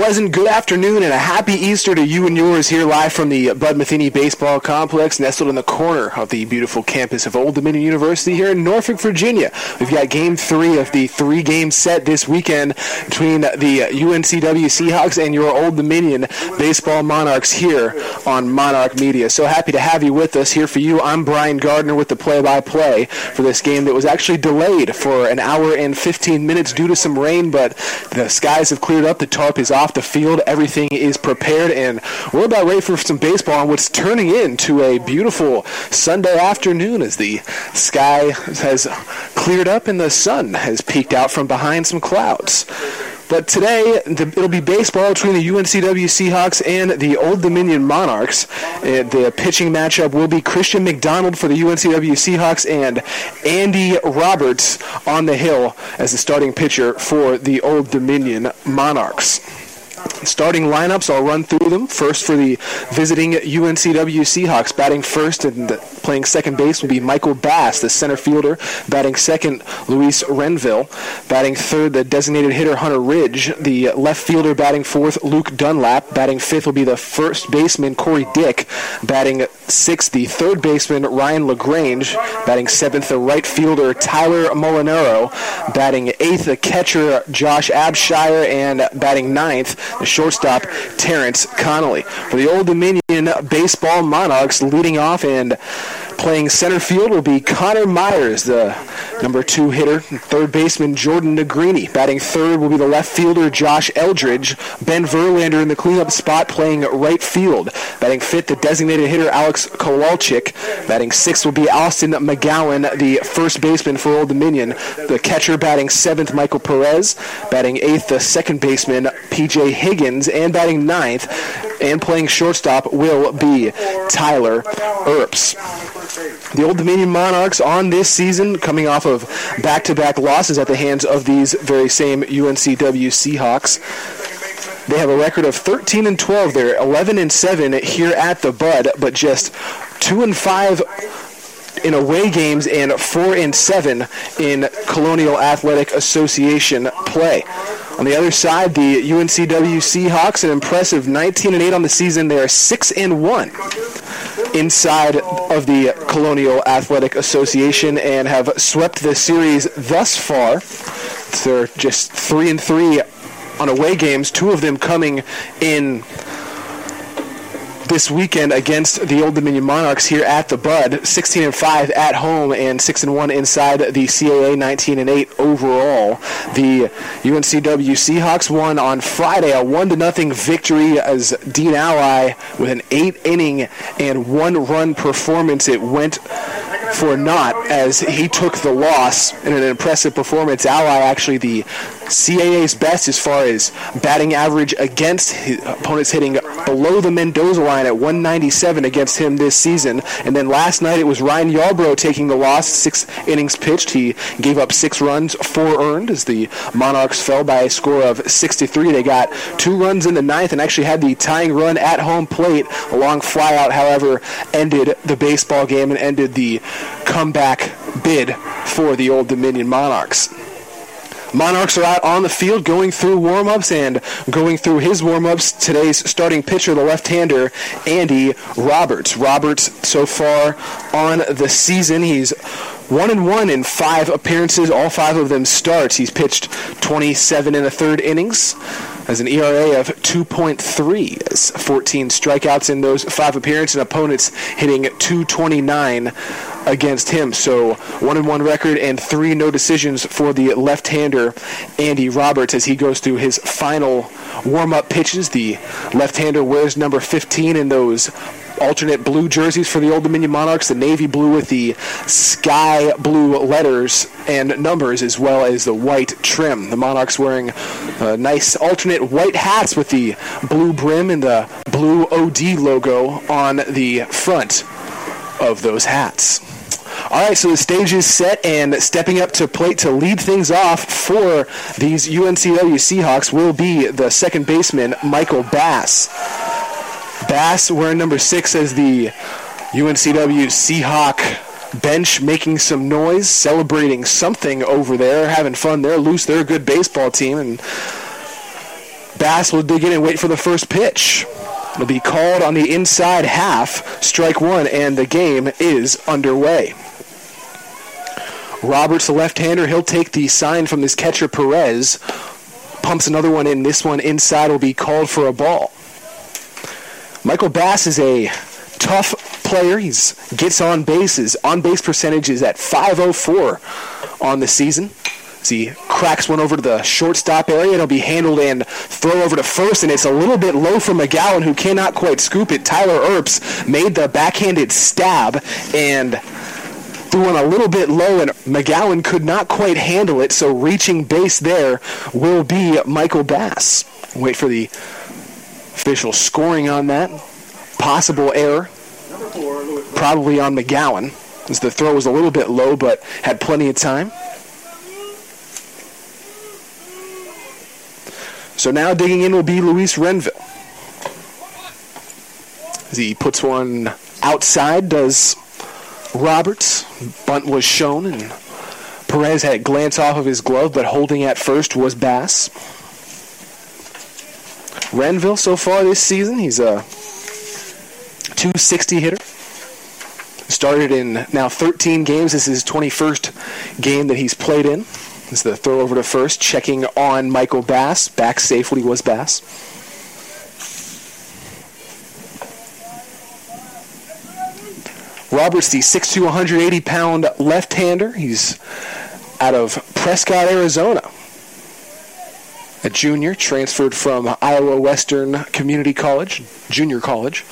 pleasant good afternoon and a happy Easter to you and yours here live from the Bud Metheny Baseball Complex, nestled in the corner of the beautiful campus of Old Dominion University here in Norfolk, Virginia. We've got Game 3 of the 3-game set this weekend between the UNCW Seahawks and your Old Dominion Baseball Monarchs here on Monarch Media. So happy to have you with us. Here for you, I'm Brian Gardner with the play-by-play for this game that was actually delayed for an hour and 15 minutes due to some rain, but the skies have cleared up. The tarp is off the field. Everything is prepared, and we're about ready for some baseball on what's turning into a beautiful Sunday afternoon as the sky has cleared up and the sun has peeked out from behind some clouds. But today, it'll be baseball between the UNCW Seahawks and the Old Dominion Monarchs. The pitching matchup will be Christian McDonald for the UNCW Seahawks and Andy Roberts on the hill as the starting pitcher for the Old Dominion Monarchs. Starting lineups, I'll run through them. First for the visiting UNCW Seahawks, batting first and playing second base will be Michael Bass, the center fielder. Batting second, Luis Renville. Batting third, the designated hitter Hunter Ridge. The left fielder batting fourth, Luke Dunlap. Batting fifth will be the first baseman, Corey Dick. Batting sixth, the third baseman, Ryan LaGrange. Batting seventh, the right fielder, Tyler Molinaro. Batting eighth, the catcher, Josh Abshire. And batting ninth, the shortstop, Terrence Connolly. For the Old Dominion Baseball Monarchs, leading off and playing center field will be Connor Myers, the number 2 hitter. Third baseman, Jordan Negrini. Batting third will be the left fielder, Josh Eldridge. Ben Verlander in the cleanup spot playing right field. Batting fifth, the designated hitter, Alex Kowalczyk. Batting sixth will be Austin McGowan, the first baseman for Old Dominion. The catcher batting seventh, Michael Perez. Batting eighth, the second baseman, P.J. Higgins. And batting ninth and playing shortstop will be Tyler Earps. The Old Dominion Monarchs on this season coming off of back-to-back losses at the hands of these very same UNCW Seahawks. They have a record of 13-12. They're 11-7 here at the Bud, but just 2-5 in away games and 4-7 in Colonial Athletic Association play. On the other side, the UNCW Seahawks, an impressive 19-8 on the season. They are 6-1 inside of the Colonial Athletic Association and have swept the series thus far. They're just 3-3 on away games, 2 of them coming in this weekend against the Old Dominion Monarchs here at the Bud. 16-5 at home and 6-1 inside the CAA, 19-8 overall. The UNCW Seahawks won on Friday a 1-0 victory as Dean Ally with an 8-inning and 1-run performance. It went for naught as he took the loss in an impressive performance. Ally actually the CAA's best as far as batting average against his opponents, hitting below the Mendoza line at 197 against him this season. And then last night it was Ryan Yarbrough taking the loss, 6 innings pitched. He gave up 6 runs, 4 earned as the Monarchs fell by a score of 6-3. They got 2 runs in the ninth and actually had the tying run at home plate. A long flyout, however, ended the baseball game and ended the comeback bid for the Old Dominion Monarchs. Monarchs are out on the field going through warm-ups, and going through his warm-ups, today's starting pitcher, the left-hander, Andy Roberts. Roberts, so far on the season, he's 1-1 in 5 appearances, all 5 of them starts. He's pitched 27 1/3 innings, has an ERA of 2.3, 14 strikeouts in those 5 appearances, and opponents hitting .229 against him. So 1-1 record and 3 no decisions for the left-hander Andy Roberts as he goes through his final warm-up pitches. The left-hander wears number 15 in those alternate blue jerseys for the Old Dominion Monarchs, the navy blue with the sky blue letters and numbers, as well as the white trim. The Monarchs wearing nice alternate white hats with the blue brim and the blue OD logo on the front of those hats. All right, so the stage is set, and stepping up to plate to lead things off for these UNCW Seahawks will be the second baseman, Michael Bass. Bass wearing number 6 as the UNCW Seahawk bench, making some noise, celebrating something over there, having fun. They're loose. They're a good baseball team, and Bass will dig in and wait for the first pitch. It'll be called on the inside half, strike one, and the game is underway. Roberts, the left-hander, he'll take the sign from this catcher, Perez. Pumps another one in. This one inside will be called for a ball. Michael Bass is a tough player. He gets on base. His on-base percentage is at .504 on the season. As he cracks one over to the shortstop area, it'll be handled and throw over to first, and it's a little bit low for McGowan, who cannot quite scoop it. Tyler Earps made the backhanded stab and threw one a little bit low, and McGowan could not quite handle it, so reaching base there will be Michael Bass. Wait for the official scoring on that. Possible error, probably on McGowan, as the throw was a little bit low, but had plenty of time. So now digging in will be Luis Renville. As he puts one outside, does Roberts. Bunt was shown, and Perez had a glance off of his glove, but holding at first was Bass. Renville so far this season, he's a .260 hitter. Started in now 13 games. This is his 21st game that he's played in. This is the throw over to first, checking on Michael Bass. Back safely was Bass. Roberts, the 6'2", 180-pound left-hander. He's out of Prescott, Arizona. A junior, transferred from Iowa Western Community College, junior college.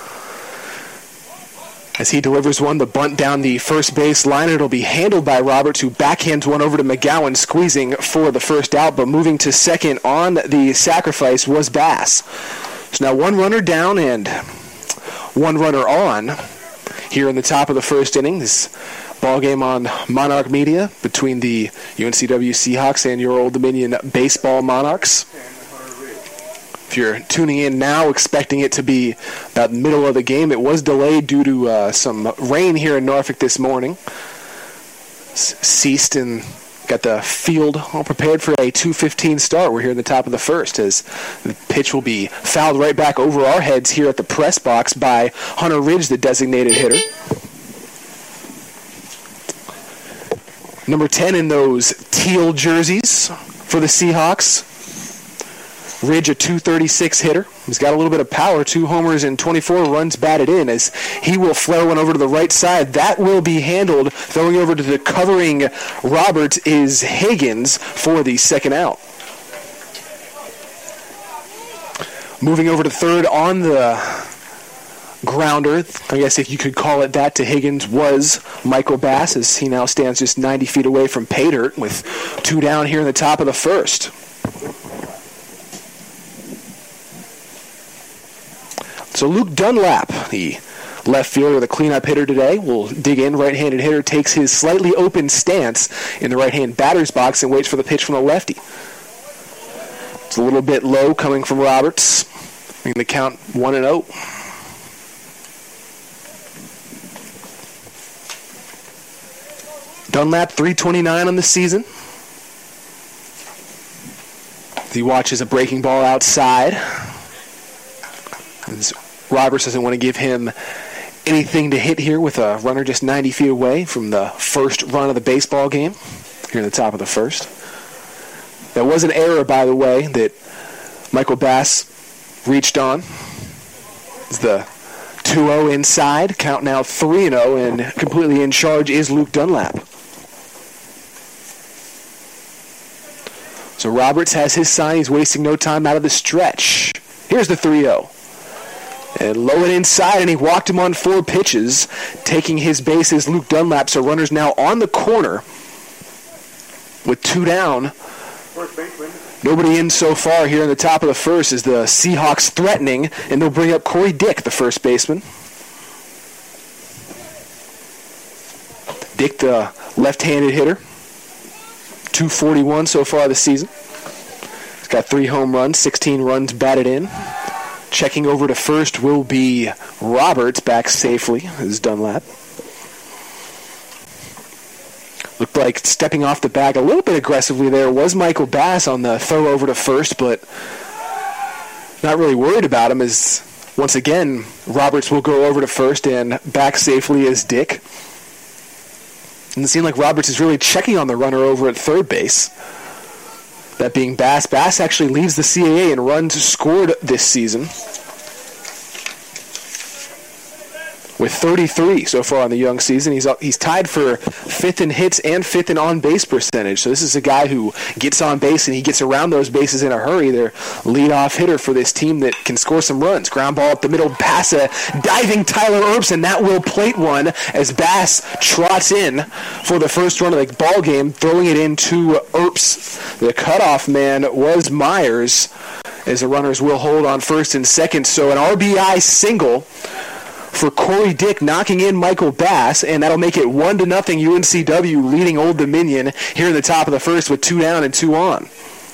As he delivers one, the bunt down the first base line. It'll be handled by Roberts, who backhands one over to McGowan, squeezing for the first out, but moving to second on the sacrifice was Bass. So now one runner down and one runner on here in the top of the first inning. This ball game on Monarch Media between the UNCW Seahawks and your Old Dominion baseball Monarchs. If you're tuning in now expecting it to be about the middle of the game, it was delayed due to some rain here in Norfolk this morning. Ceased and got the field all prepared for a 2:15 start. We're here in the top of the first as the pitch will be fouled right back over our heads here at the press box by Hunter Ridge, the designated hitter. Number 10 in those teal jerseys for the Seahawks. Ridge, a .236 hitter. He's got a little bit of power. 2 homers and 24 runs batted in as he will flare one over to the right side. That will be handled. Throwing over to the covering Roberts is Higgins for the second out. Moving over to third on the grounder, I guess if you could call it that, to Higgins was Michael Bass, as he now stands just 90 feet away from pay dirt with 2 down here in the top of the first. So Luke Dunlap, the left fielder, the cleanup hitter today, will dig in. Right-handed hitter takes his slightly open stance in the right-hand batter's box and waits for the pitch from the lefty. It's a little bit low coming from Roberts. Making the count 1-0. Dunlap, .329 on the season. He watches a breaking ball outside. Roberts doesn't want to give him anything to hit here with a runner just 90 feet away from the first run of the baseball game here in the top of the first. That was an error, by the way, that Michael Bass reached on. It's the 2-0 inside, count now 3-0, and completely in charge is Luke Dunlap. So Roberts has his sign. He's wasting no time out of the stretch. Here's the 3-0. And low and inside, and he walked him on 4 pitches. Taking his base is Luke Dunlap, so runners now on the corner with 2 down. Nobody in so far here in the top of the first as the Seahawks threatening, and they'll bring up Corey Dick, the first baseman. Dick, the left-handed hitter. .241 so far this season. He's got 3 home runs, 16 runs batted in. Checking over to first will be Roberts, back safely as Dunlap. Looked like stepping off the bag a little bit aggressively there was Michael Bass on the throw over to first, but not really worried about him, as once again, Roberts will go over to first and back safely as Dick. And it seemed like Roberts is really checking on the runner over at third base. That being Bass. Bass actually leads the CAA in runs scored this season, with 33 so far on the young season. He's tied for 5th in hits and 5th in on-base percentage. So this is a guy who gets on base and he gets around those bases in a hurry. They're leadoff hitter for this team that can score some runs. Ground ball up the middle, pass a diving Tyler Earps, and that will plate one as Bass trots in for the first run of the ball game, throwing it into Earps. The cutoff man was Myers, as the runners will hold on first and second. So an RBI single for Corey Dick, knocking in Michael Bass, and that'll make it 1-0 UNCW, leading Old Dominion here in the top of the first with 2 down and 2 on.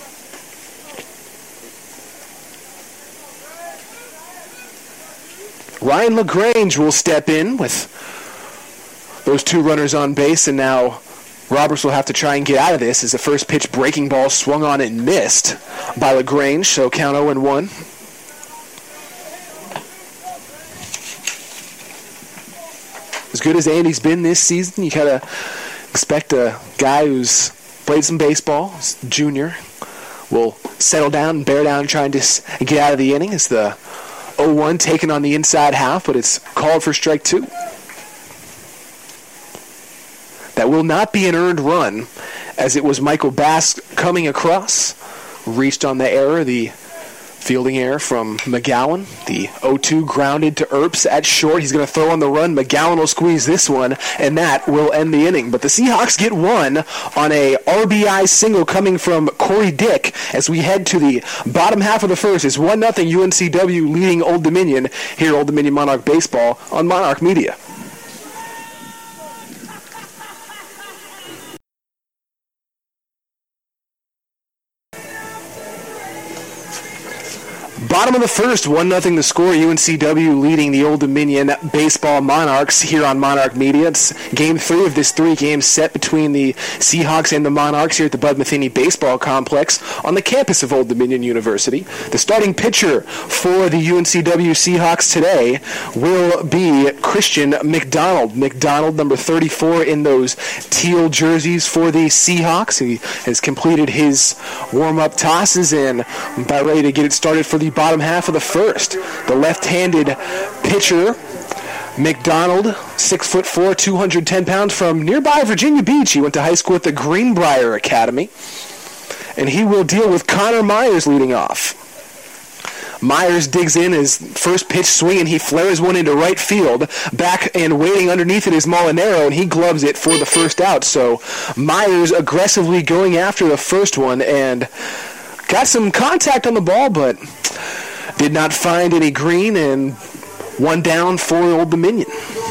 Ryan LaGrange will step in with those 2 runners on base, and now Roberts will have to try and get out of this as the first pitch breaking ball swung on and missed by LaGrange, so count 0-1. As good as Andy's been this season, you kind of expect a guy who's played some baseball, junior, will settle down and bear down and try and just get out of the inning. It's the 0-1 taken on the inside half, but it's called for strike 2. That will not be an earned run, as it was Michael Bass coming across, reached on the error, the fielding error from McGowan. The 0-2 grounded to Earps at short. He's going to throw on the run. McGowan will squeeze this one, and that will end the inning. But the Seahawks get one on a RBI single coming from Corey Dick as we head to the bottom half of the first. It's 1-0 UNCW leading Old Dominion here at Old Dominion Monarch Baseball on Monarch Media. Bottom of the first, 1-0 the score. UNCW leading the Old Dominion Baseball Monarchs here on Monarch Media. It's game 3 of this 3-game set between the Seahawks and the Monarchs here at the Bud Metheny Baseball Complex on the campus of Old Dominion University. The starting pitcher for the UNCW Seahawks today will be Christian McDonald. McDonald, number 34 in those teal jerseys for the Seahawks. He has completed his warm-up tosses and about ready to get it started for the bottom half of the first. The left-handed pitcher, McDonald, 6'4", 210 pounds, from nearby Virginia Beach. He went to high school at the Greenbrier Academy. And he will deal with Connor Myers leading off. Myers digs in his first pitch swinging. He flares one into right field. Back and waiting underneath it is Molinaro, and he gloves it for the first out. So Myers aggressively going after the first one and got some contact on the ball, but did not find any green, and 1 down for Old Dominion.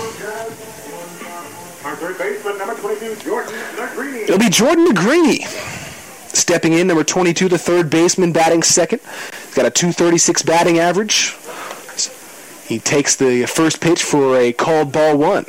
It'll be Jordan Negrini stepping in, number 22, the third baseman, batting second. He's got a .236 batting average. He takes the first pitch for a called ball 1.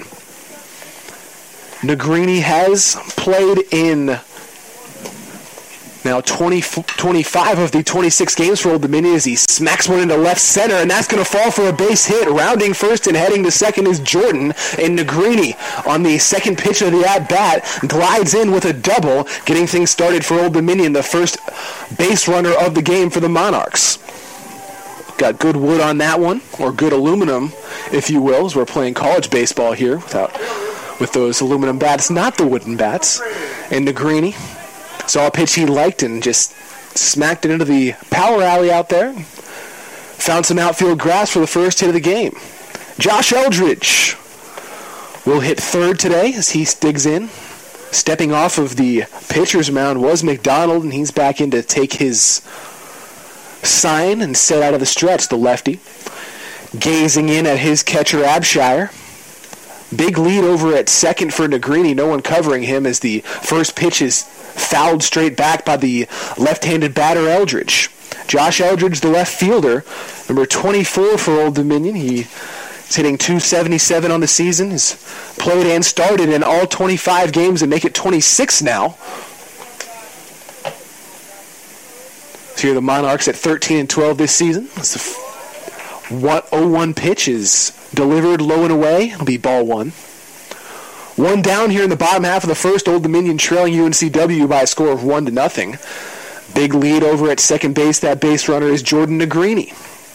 Negrini has played in now 25 of the 26 games for Old Dominion as he smacks one into left center, and that's going to fall for a base hit. Rounding first and heading to second is Jordan, and Negrini on the second pitch of the at-bat glides in with a double, getting things started for Old Dominion, the first base runner of the game for the Monarchs. Got good wood on that one, or good aluminum, if you will, as we're playing college baseball here with those aluminum bats, not the wooden bats. And Negrini saw a pitch he liked and just smacked it into the power alley out there. Found some outfield grass for the first hit of the game. Josh Eldridge will hit third today as he digs in. Stepping off of the pitcher's mound was McDonald, and he's back in to take his sign and set out of the stretch, the lefty. Gazing in at his catcher, Abshire. Big lead over at second for Negrini. No one covering him as the first pitch is fouled straight back by the left-handed batter, Eldridge. Josh Eldridge, the left fielder, number 24 for Old Dominion. He's hitting .277 on the season. He's played and started in all 25 games and make it 26 now. So here are the Monarchs at 13-12 this season. It's 0-1 pitch is delivered low and away. It'll be ball one. One down here in the bottom half of the first. Old Dominion trailing UNCW by a score of 1-0. Big lead over at second base. That base runner is Jordan Negrini.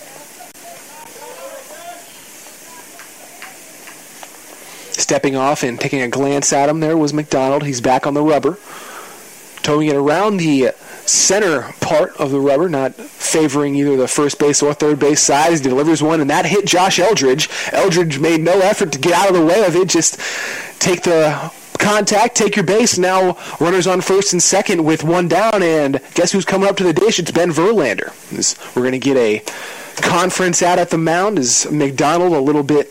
Stepping off and taking a glance at him there was McDonald. He's back on the rubber. Towing it around the center part of the rubber, not favoring either the first base or third base side as he delivers one, and that hit Josh Eldridge. Eldridge made no effort to get out of the way of it, just take the contact, take your base. Now runners on first and second with one down, and guess who's coming up to the dish? It's Ben Verlander. We're going to get a conference out at the mound. Is McDonald a little bit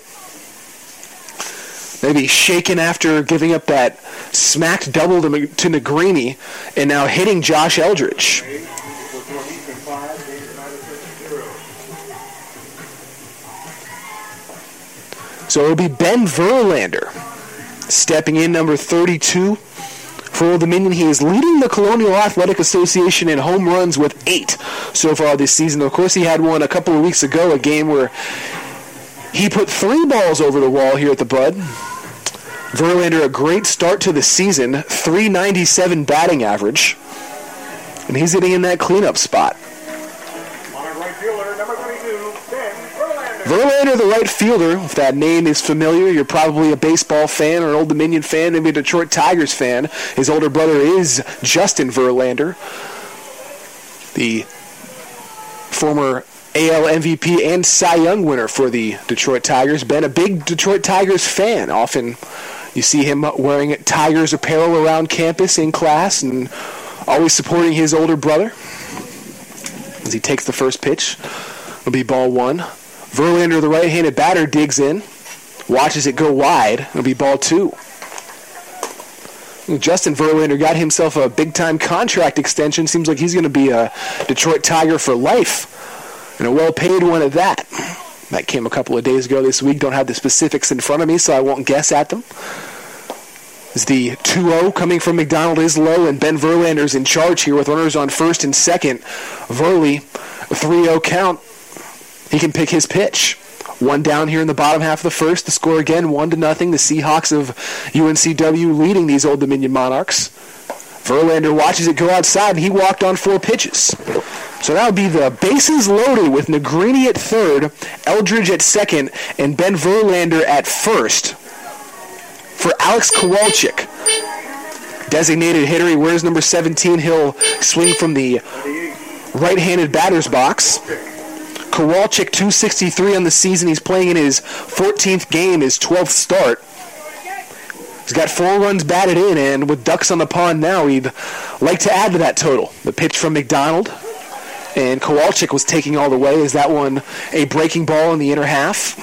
maybe shaken after giving up that smacked double to Negrini, and now hitting Josh Eldridge. So it'll be Ben Verlander stepping in, number 32 for Old Dominion. He is leading the Colonial Athletic Association in home runs with 8 so far this season. Of course, he had one a couple of weeks ago, a game where he put 3 balls over the wall here at the Bud. Verlander, a great start to the season, .397 batting average, and he's hitting in that cleanup spot. Verlander, the right fielder. If that name is familiar, you're probably a baseball fan or an Old Dominion fan, maybe a Detroit Tigers fan. His older brother is Justin Verlander, the former AL MVP and Cy Young winner for the Detroit Tigers. Been a big Detroit Tigers fan. Often you see him wearing Tigers apparel around campus in class and always supporting his older brother. As he takes the first pitch, it'll be ball one. Verlander, the right-handed batter, digs in, watches it go wide. It'll be ball two. Justin Verlander got himself a big-time contract extension. Seems like he's going to be a Detroit Tiger for life, and a well-paid one at that. That came a couple of days ago this week. Don't have the specifics in front of me, so I won't guess at them. As the 2-0 coming from McDonald is low, and Ben Verlander's in charge here with runners on first and second. Verley, 3-0 count. He can pick his pitch. One down here in the bottom half of the first. The score again, 1-0. The Seahawks of UNCW leading these Old Dominion Monarchs. Verlander watches it go outside, and he walked on 4 pitches. So that would be the bases loaded with Negrini at third, Eldridge at second, and Ben Verlander at first. For Alex Kowalczyk, designated hitter, he wears number 17. He'll swing from the right-handed batter's box. Kowalczyk, 263 on the season. He's playing in his 14th game, his 12th start. He's got 4 runs batted in, and with ducks on the pond now, he'd like to add to that total. The pitch from McDonald, and Kowalczyk was taking all the way. Is that one a breaking ball in the inner half?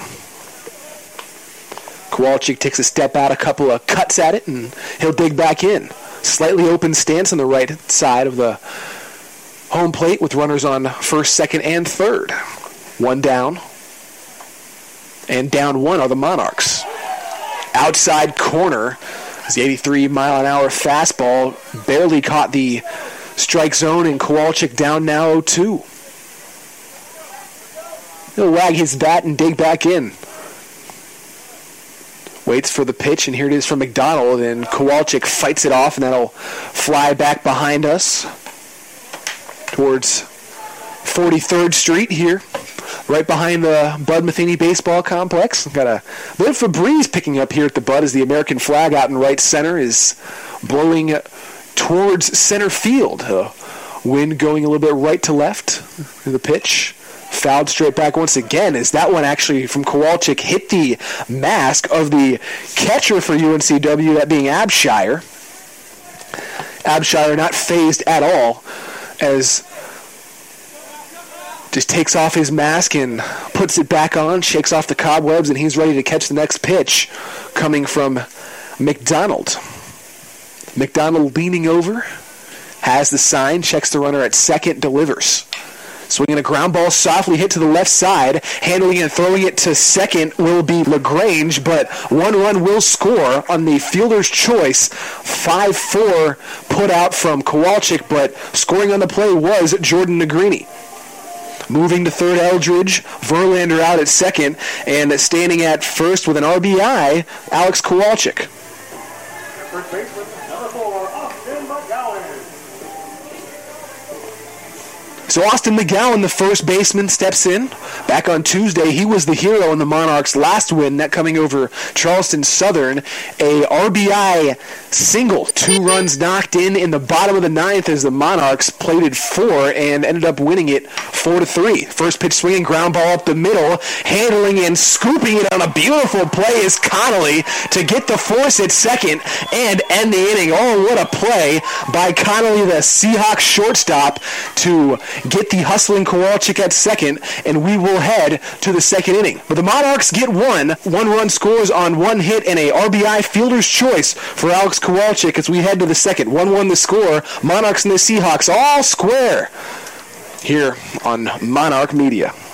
Kowalczyk takes a step out, a couple of cuts at it, and he'll dig back in. Slightly open stance on the right side of the home plate with runners on first, second, and third. One down, and down one are the Monarchs. Outside corner, as the 83-mile-an-hour fastball barely caught the strike zone, and Kowalczyk down now 0-2. He'll wag his bat and dig back in. Waits for the pitch, and here it is from McDonald, and Kowalczyk fights it off, and that'll fly back behind us towards 43rd Street here, right behind the Bud Metheny Baseball Complex. Got a bit of Febreze picking up here at the Bud as the American flag out in right center is blowing towards center field. Wind going a little bit right to left. The pitch fouled straight back once again, as that one actually from Kowalczyk hit the mask of the catcher for UNCW, that being Abshire. Abshire not phased at all, as just takes off his mask and puts it back on, shakes off the cobwebs, and he's ready to catch the next pitch coming from McDonald. McDonald leaning over, has the sign, checks the runner at second, delivers. Swinging a ground ball softly hit to the left side. Handling and throwing it to second will be LaGrange, but one run will score on the fielder's choice. 5-4 put out from Kowalczyk, but scoring on the play was Jordan Negrini. Moving to third, Eldridge. Verlander out at second, and standing at first with an RBI, Alex Kowalczyk. First baseman, number 4, Austin McGowan. So Austin McGowan, the first baseman, steps in. Back on Tuesday, he was the hero in the Monarchs' last win, that coming over Charleston Southern. A RBI single, 2 runs knocked in the bottom of the ninth as the Monarchs plated 4 and ended up winning it 4-3. First pitch swinging, ground ball up the middle, handling and scooping it on a beautiful play is Connolly to get the force at second and end the inning. Oh, what a play by Connolly, the Seahawks shortstop, to get the hustling Kowalczyk at second, and we will head to the second inning. But the Monarchs get one run scores on 1 hit and a RBI fielder's choice for Alex Kowalczyk as we head to the second. 1-1 the score. Monarchs and the Seahawks all square here on Monarch Media.